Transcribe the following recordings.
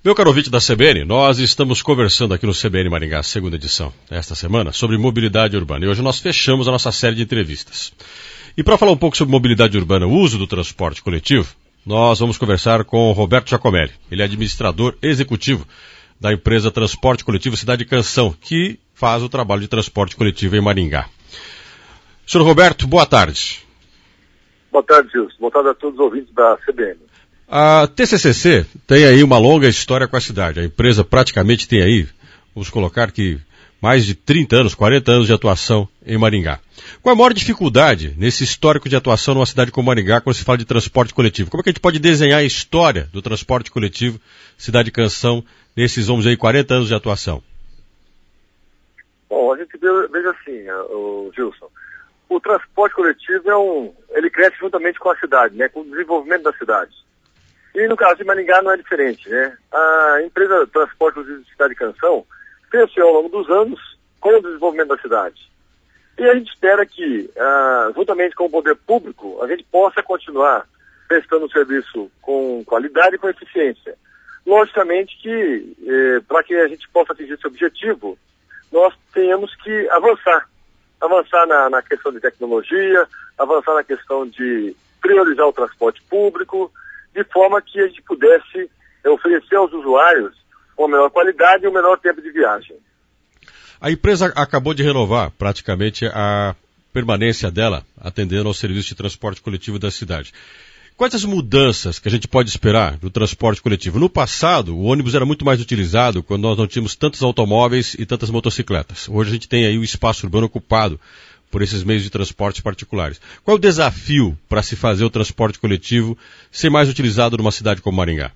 Meu caro ouvinte da CBN, nós estamos conversando aqui no CBN Maringá, segunda edição, esta semana, sobre mobilidade urbana. E hoje nós fechamos a nossa série de entrevistas. E para falar um pouco sobre mobilidade urbana, o uso do transporte coletivo, nós vamos conversar com Roberto Giacomelli. Ele é administrador executivo da empresa Transporte Coletivo Cidade Canção, que faz o trabalho de transporte coletivo em Maringá. Senhor Roberto, boa tarde. Boa tarde, Gilson. Boa tarde a todos os ouvintes da CBN. A TCCC tem aí uma longa história com a cidade. A empresa praticamente tem aí, vamos colocar que mais de 30 anos, 40 anos de atuação em Maringá. Qual a maior dificuldade nesse histórico de atuação numa cidade como Maringá quando se fala de transporte coletivo? Como é que a gente pode desenhar a história do transporte coletivo Cidade Canção nesses, vamos dizer, 40 anos de atuação? Bom, a gente veja assim, o Gilson, o transporte coletivo ele cresce juntamente com a cidade, né, com o desenvolvimento da cidade. E no caso de Maringá não é diferente, né? A empresa Transporte Coletivo Cidade Canção cresceu ao longo dos anos com o desenvolvimento da cidade. E a gente espera que, juntamente com o poder público, a gente possa continuar prestando o serviço com qualidade e com eficiência. Logicamente que, para que a gente possa atingir esse objetivo, nós tenhamos que avançar na questão de tecnologia, avançar na questão de priorizar o transporte público, de forma que a gente pudesse oferecer aos usuários uma melhor qualidade e um menor tempo de viagem. A empresa acabou de renovar praticamente a permanência dela, atendendo ao serviço de transporte coletivo da cidade. Quais as mudanças que a gente pode esperar do transporte coletivo? No passado, o ônibus era muito mais utilizado quando nós não tínhamos tantos automóveis e tantas motocicletas. Hoje a gente tem aí o espaço urbano ocupado por esses meios de transporte particulares. Qual é o desafio para se fazer o transporte coletivo ser mais utilizado numa cidade como Maringá?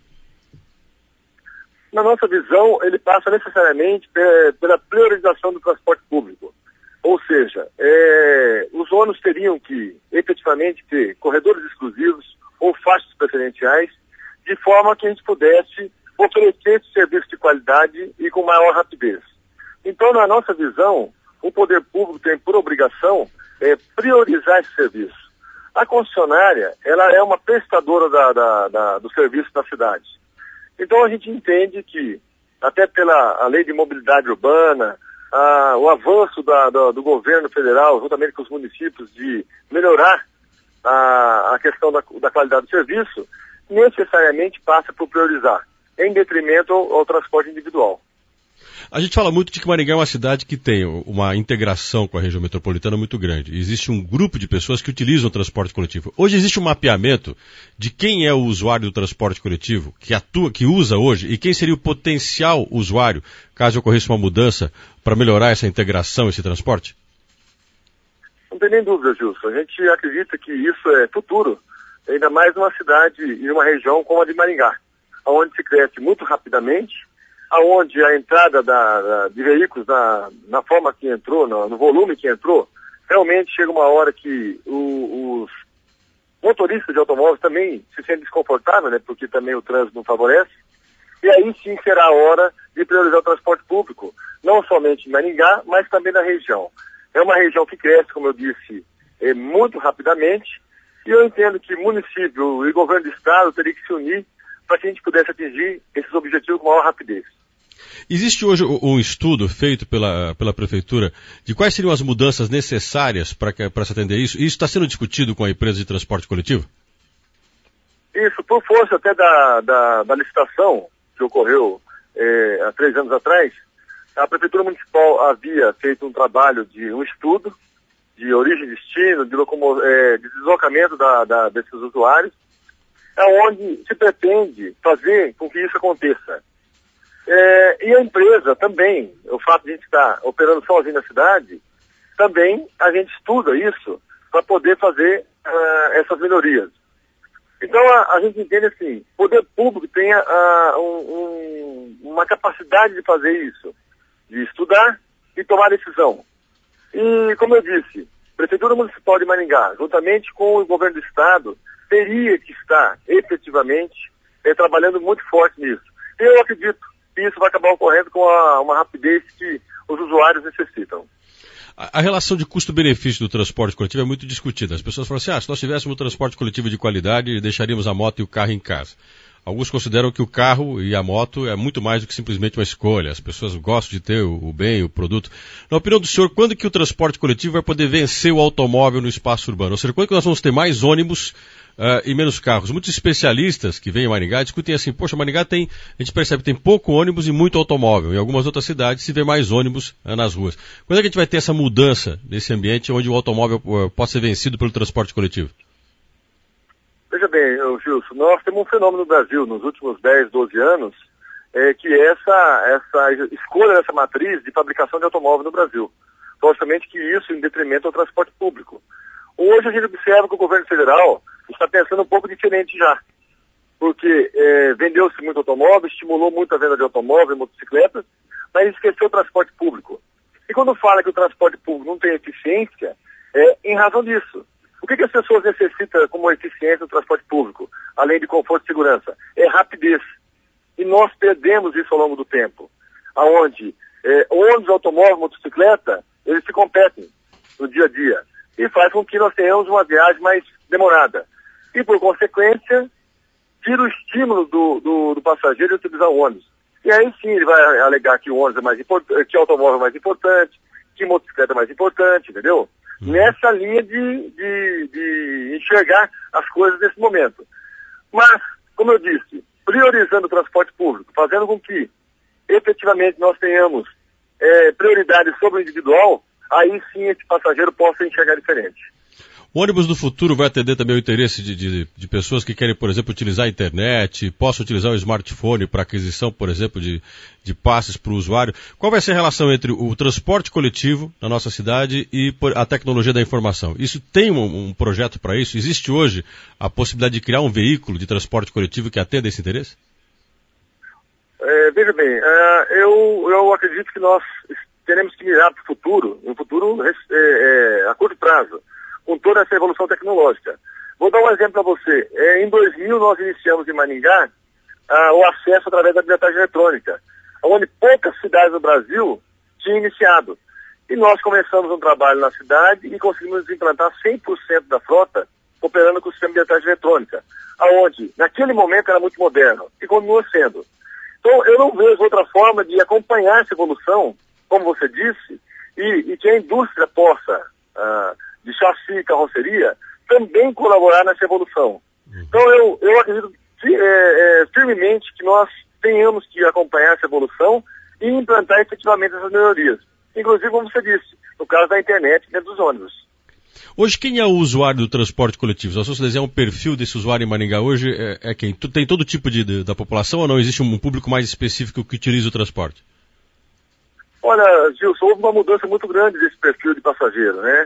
Na nossa visão, ele passa necessariamente pela priorização do transporte público. Ou seja, os ônibus teriam que efetivamente ter corredores exclusivos ou faixas preferenciais, de forma que a gente pudesse oferecer esse serviço de qualidade e com maior rapidez. Então, na nossa visão, o poder público tem por obrigação priorizar esse serviço. A concessionária, ela é uma prestadora do serviço da cidade. Então a gente entende que, até pela lei de mobilidade urbana, o avanço do governo federal, juntamente com os municípios, de melhorar a questão da qualidade do serviço, necessariamente passa por priorizar, em detrimento ao transporte individual. A gente fala muito de que Maringá é uma cidade que tem uma integração com a região metropolitana muito grande. Existe um grupo de pessoas que utilizam o transporte coletivo. Hoje existe um mapeamento de quem é o usuário do transporte coletivo, que usa hoje, e quem seria o potencial usuário, caso ocorresse uma mudança, para melhorar essa integração, esse transporte? Não tem nem dúvida, Gilson. A gente acredita que isso é futuro, ainda mais numa cidade e uma região como a de Maringá, onde se cresce muito rapidamente, aonde a entrada de veículos na forma que entrou, no volume que entrou, realmente chega uma hora que os motoristas de automóveis também se sentem desconfortáveis, né, porque também o trânsito não favorece, e aí sim será a hora de priorizar o transporte público, não somente em Maringá, mas também na região. É uma região que cresce, como eu disse, muito rapidamente, e eu entendo que município e governo do estado teriam que se unir para que a gente pudesse atingir esses objetivos com maior rapidez. Existe hoje um estudo feito pela prefeitura de quais seriam as mudanças necessárias para se atender isso? E isso está sendo discutido com a empresa de transporte coletivo? Isso, por força até da licitação que ocorreu há 3 anos atrás, a prefeitura municipal havia feito um trabalho de um estudo de origem e destino, de deslocamento desses usuários, onde se pretende fazer com que isso aconteça. E a empresa também, o fato de a gente estar operando sozinho na cidade, também a gente estuda isso para poder fazer essas melhorias. Então a gente entende assim, o poder público tem uma capacidade de fazer isso, de estudar e tomar decisão. E como eu disse, a Prefeitura Municipal de Maringá, juntamente com o governo do estado, teria que estar efetivamente trabalhando muito forte nisso. E eu acredito que isso vai acabar ocorrendo com uma rapidez que os usuários necessitam. A relação de custo-benefício do transporte coletivo é muito discutida. As pessoas falam assim, se nós tivéssemos um transporte coletivo de qualidade, deixaríamos a moto e o carro em casa. Alguns consideram que o carro e a moto é muito mais do que simplesmente uma escolha. As pessoas gostam de ter o bem, o produto. Na opinião do senhor, quando que o transporte coletivo vai poder vencer o automóvel no espaço urbano? Ou seja, quando que nós vamos ter mais ônibus e menos carros? Muitos especialistas que vêm em Maringá discutem assim, poxa, Maringá a gente percebe que tem pouco ônibus e muito automóvel. Em algumas outras cidades se vê mais ônibus nas ruas. Quando é que a gente vai ter essa mudança nesse ambiente onde o automóvel pode ser vencido pelo transporte coletivo? Veja bem, Gilson, nós temos um fenômeno no Brasil nos últimos 10, 12 anos, que é essa escolha dessa matriz de fabricação de automóvel no Brasil. Logicamente que isso em detrimento ao transporte público. Hoje a gente observa que o governo federal está pensando um pouco diferente já, porque vendeu-se muito automóvel, estimulou muito a venda de automóvel e motocicletas, mas esqueceu o transporte público. E quando fala que o transporte público não tem eficiência, é em razão disso. O que as pessoas necessitam como eficiência do transporte público, além de conforto e segurança? É rapidez. E nós perdemos isso ao longo do tempo, aonde ônibus, automóvel, motocicleta, eles se competem no dia a dia e faz com que nós tenhamos uma viagem mais demorada. E, por consequência, tira o estímulo do passageiro de utilizar o ônibus. E aí sim ele vai alegar que o ônibus é mais importante, que o automóvel é mais importante, que motocicleta é mais importante, entendeu? Nessa linha de enxergar as coisas nesse momento. Mas, como eu disse, priorizando o transporte público, fazendo com que efetivamente nós tenhamos prioridade sobre o individual, aí sim esse passageiro possa enxergar diferente. O ônibus do futuro vai atender também o interesse de pessoas que querem, por exemplo, utilizar a internet, possam utilizar o smartphone para aquisição, por exemplo, de passes para o usuário. Qual vai ser a relação entre o transporte coletivo na nossa cidade e a tecnologia da informação? Isso tem um projeto para isso? Existe hoje a possibilidade de criar um veículo de transporte coletivo que atenda esse interesse? Veja bem, eu acredito que nós teremos que mirar para o futuro, um futuro a curto prazo, com toda essa evolução tecnológica. Vou dar um exemplo para você. Em 2000 nós iniciamos em Maringá o acesso através da bilhetagem eletrônica, onde poucas cidades do Brasil tinham iniciado. E nós começamos um trabalho na cidade e conseguimos implantar 100% da frota operando com o sistema de bilhetagem eletrônica, aonde naquele momento era muito moderno e continua sendo. Então eu não vejo outra forma de acompanhar essa evolução, como você disse, e que a indústria possa de chassi e carroceria, também colaborar nessa evolução. Então eu acredito firmemente que nós tenhamos que acompanhar essa evolução e implantar efetivamente essas melhorias. Inclusive, como você disse, no caso da internet dentro dos ônibus. Hoje, quem é o usuário do transporte coletivo? Se você desenhar um perfil desse usuário em Maringá hoje, é quem? Tem todo tipo da população ou não existe um público mais específico que utiliza o transporte? Olha, Gilson, houve uma mudança muito grande desse perfil de passageiro, né?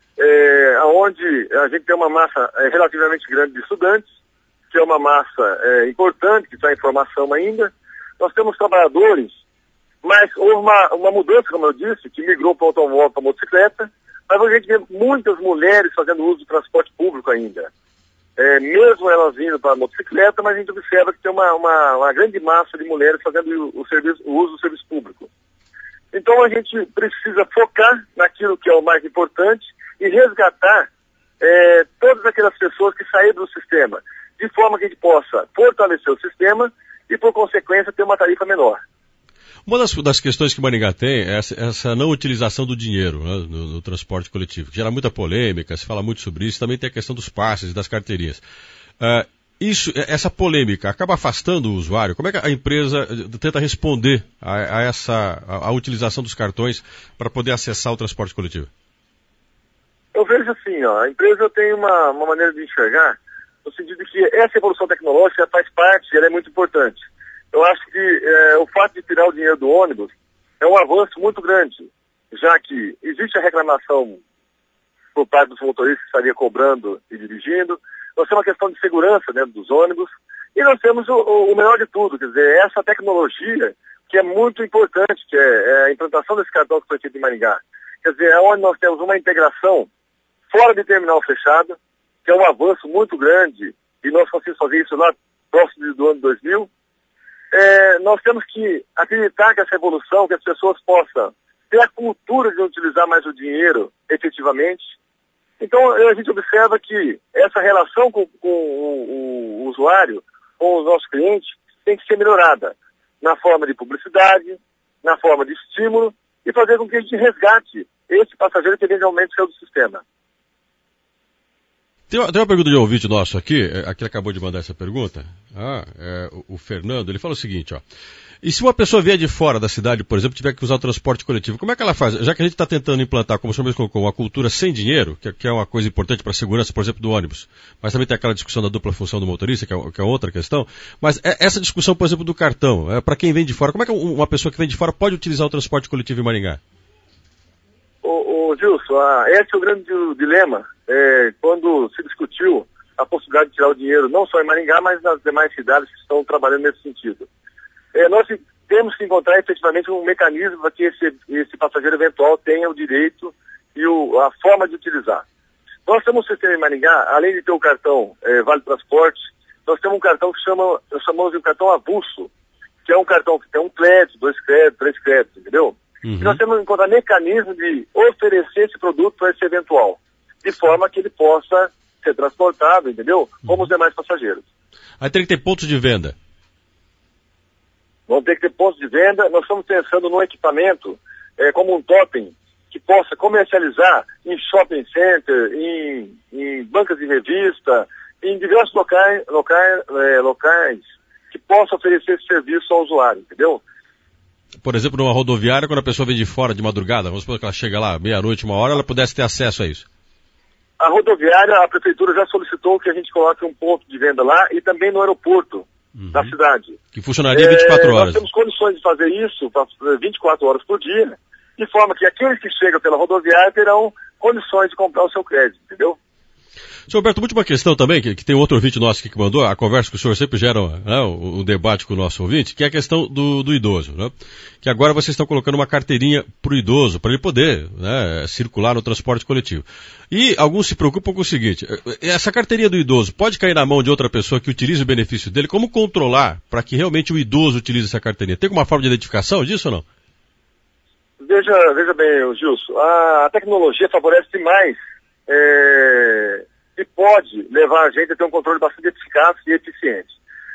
Onde a gente tem uma massa relativamente grande de estudantes, que é uma massa importante, que está em formação ainda. Nós temos trabalhadores, mas houve uma mudança, como eu disse, que migrou para o automóvel, para a motocicleta, mas a gente vê muitas mulheres fazendo uso do transporte público ainda. Mesmo elas indo para a motocicleta, mas a gente observa que tem uma grande massa de mulheres fazendo o uso do serviço público. Então a gente precisa focar naquilo que é o mais importante e resgatar todas aquelas pessoas que saíram do sistema, de forma que a gente possa fortalecer o sistema e, por consequência, ter uma tarifa menor. Uma das questões que Maringá tem é essa não utilização do dinheiro, né, no transporte coletivo, que gera muita polêmica, se fala muito sobre isso. Também tem a questão dos passes, das carteirinhas. Essa polêmica acaba afastando o usuário. Como é que a empresa tenta responder a utilização dos cartões para poder acessar o transporte coletivo? Eu vejo assim, a empresa tem uma maneira de enxergar, no sentido de que essa evolução tecnológica faz parte, ela é muito importante. Eu acho que o fato de tirar o dinheiro do ônibus é um avanço muito grande, já que existe a reclamação por parte dos motoristas que estaria cobrando e dirigindo. Nós temos uma questão de segurança dentro dos ônibus e nós temos o melhor de tudo, quer dizer, essa tecnologia que é muito importante, que é a implantação desse cartão que foi feito em Maringá. Quer dizer, é onde nós temos uma integração fora de terminal fechado, que é um avanço muito grande, e nós conseguimos fazer isso lá próximo do ano 2000. Nós temos que acreditar que essa evolução, que as pessoas possam ter a cultura de utilizar mais o dinheiro efetivamente. Então, a gente observa que essa relação com o usuário com os nossos clientes tem que ser melhorada na forma de publicidade, na forma de estímulo e fazer com que a gente resgate esse passageiro que eventualmente saiu do sistema. Tem uma pergunta de um ouvinte nosso aqui acabou de mandar essa pergunta, o Fernando, ele fala o seguinte, ó. E se uma pessoa vier de fora da cidade, por exemplo, tiver que usar o transporte coletivo, como é que ela faz? Já que a gente está tentando implantar, como o senhor mesmo colocou, uma cultura sem dinheiro, que é uma coisa importante para a segurança, por exemplo, do ônibus, mas também tem aquela discussão da dupla função do motorista, que é outra questão, mas essa discussão, por exemplo, do cartão, para quem vem de fora, como é que uma pessoa que vem de fora pode utilizar o transporte coletivo em Maringá? Ô Gilson, esse é o grande dilema, quando se discutiu a possibilidade de tirar o dinheiro, não só em Maringá, mas nas demais cidades que estão trabalhando nesse sentido. Nós temos que encontrar efetivamente um mecanismo para que esse passageiro eventual tenha o direito e a forma de utilizar. Nós temos um sistema em Maringá, além de ter o cartão Vale Transporte, nós temos um cartão que chamamos de um cartão avulso, que é um cartão que tem um crédito, 2 créditos, 3 créditos, entendeu? Uhum. E nós temos que encontrar mecanismo de oferecer esse produto para esse eventual, de forma que ele possa ser transportado, entendeu? Como os demais passageiros. Aí tem que ter pontos de venda. Vão ter que ter pontos de venda. Nós estamos pensando num equipamento como um totem que possa comercializar em shopping center, em bancas de revista, em diversos locais que possam oferecer esse serviço ao usuário, entendeu? Por exemplo, numa rodoviária, quando a pessoa vem de fora de madrugada, vamos supor que ela chega lá meia-noite, 1h, ela pudesse ter acesso a isso. A rodoviária, a prefeitura já solicitou que a gente coloque um ponto de venda lá e também no aeroporto da cidade. Que funcionaria 24 horas. Nós temos condições de fazer isso 24 horas por dia, de forma que aqueles que chegam pela rodoviária terão condições de comprar o seu crédito, entendeu? Senhor Roberto, última questão também, que tem outro ouvinte nosso aqui que mandou, a conversa com o senhor sempre gera um debate com o nosso ouvinte, que é a questão do idoso, né? Que agora vocês estão colocando uma carteirinha para o idoso, para ele poder circular no transporte coletivo. E alguns se preocupam com o seguinte, essa carteirinha do idoso pode cair na mão de outra pessoa que utilize o benefício dele, como controlar para que realmente o idoso utilize essa carteirinha? Tem alguma forma de identificação disso ou não? Veja bem, Gilson, a tecnologia favorece demais e pode levar a gente a ter um controle bastante eficaz e eficiente.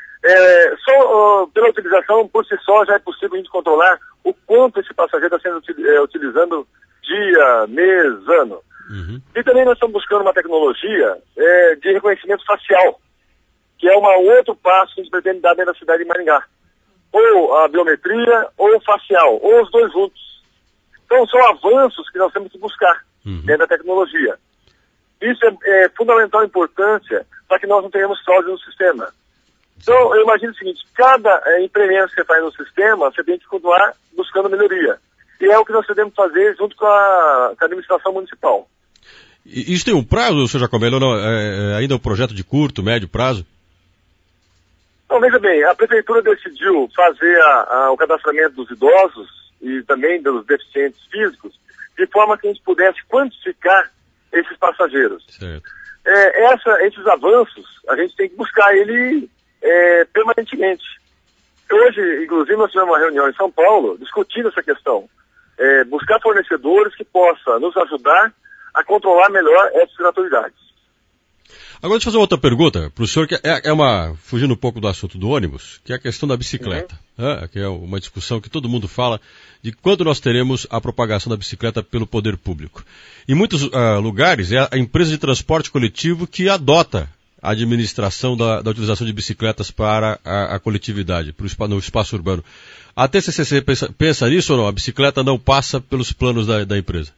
Só pela utilização, por si só, já é possível a gente controlar o quanto esse passageiro está sendo utilizando dia, mês, ano. Uhum. E também nós estamos buscando uma tecnologia de reconhecimento facial, que é um outro passo que a gente pretende dar dentro da cidade de Maringá. Ou a biometria, ou o facial, ou os dois juntos. Então são avanços que nós temos que buscar dentro da tecnologia. Isso é fundamental importância para que nós não tenhamos fraude no sistema. Então, eu imagino o seguinte, cada implemento que você faz no sistema, você tem que continuar buscando melhoria. E é o que nós devemos fazer junto com a administração municipal. E isso tem um prazo, senhor Jacomel, ou não? Ainda é um projeto de curto, médio prazo? Então, veja bem, a prefeitura decidiu fazer o cadastramento dos idosos e também dos deficientes físicos, de forma que a gente pudesse quantificar esses passageiros. Certo. Esses avanços, a gente tem que buscar ele permanentemente. Hoje, inclusive, nós tivemos uma reunião em São Paulo discutindo essa questão. Buscar fornecedores que possam nos ajudar a controlar melhor essas gratuidades. Agora deixa eu fazer outra pergunta para o senhor, que fugindo um pouco do assunto do ônibus, que é a questão da bicicleta, que é uma discussão que todo mundo fala de quando nós teremos a propagação da bicicleta pelo poder público. Em muitos lugares é a empresa de transporte coletivo que adota a administração da utilização de bicicletas para a coletividade, no espaço urbano. A TCCC pensa nisso ou não? A bicicleta não passa pelos planos da empresa?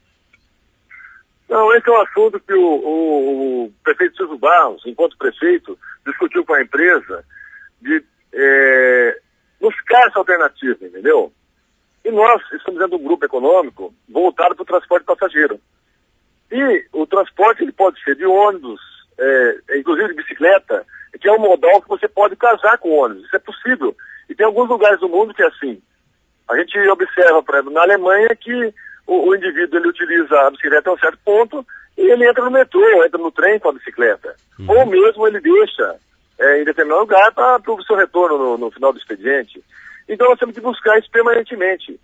Não, esse é um assunto que o prefeito Silvio Barros, enquanto prefeito, discutiu com a empresa de buscar essa alternativa, entendeu? E nós estamos dentro de um grupo econômico voltado para o transporte passageiro. E o transporte ele pode ser de ônibus, inclusive de bicicleta, que é um modal que você pode casar com ônibus. Isso é possível. E tem alguns lugares do mundo que é assim. A gente observa, por exemplo, na Alemanha que o indivíduo ele utiliza a bicicleta a um certo ponto e ele entra no metrô, entra no trem com a bicicleta. Ou mesmo ele deixa em determinado lugar para o seu retorno no final do expediente. Então nós temos que buscar isso permanentemente.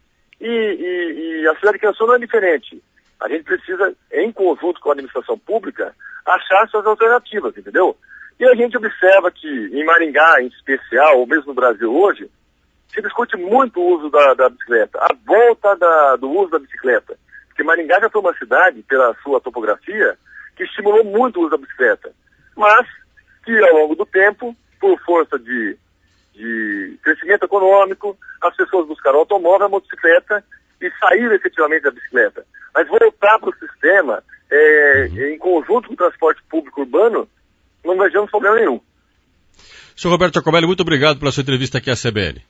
E a cidade de Canção não é diferente. A gente precisa, em conjunto com a administração pública, achar essas alternativas, entendeu? E a gente observa que em Maringá, em especial, ou mesmo no Brasil hoje, se discute muito o uso da bicicleta, a volta do uso da bicicleta. Porque Maringá já foi uma cidade, pela sua topografia, que estimulou muito o uso da bicicleta. Mas que ao longo do tempo, por força de crescimento econômico, as pessoas buscaram automóvel, a motocicleta e saíram efetivamente da bicicleta. Mas voltar para o sistema, em conjunto com o transporte público urbano, não vejamos problema nenhum. Senhor Roberto Giacomelli, muito obrigado pela sua entrevista aqui à CBN.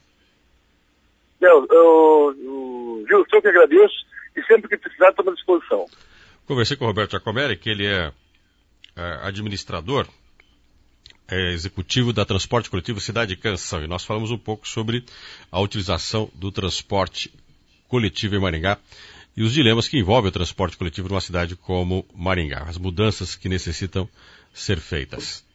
Gil, sou que agradeço e sempre que precisar estou à disposição. Conversei com o Roberto Giacomelli, que ele é administrador executivo da Transporte Coletivo Cidade de Canção, e nós falamos um pouco sobre a utilização do transporte coletivo em Maringá e os dilemas que envolvem o transporte coletivo numa cidade como Maringá, as mudanças que necessitam ser feitas.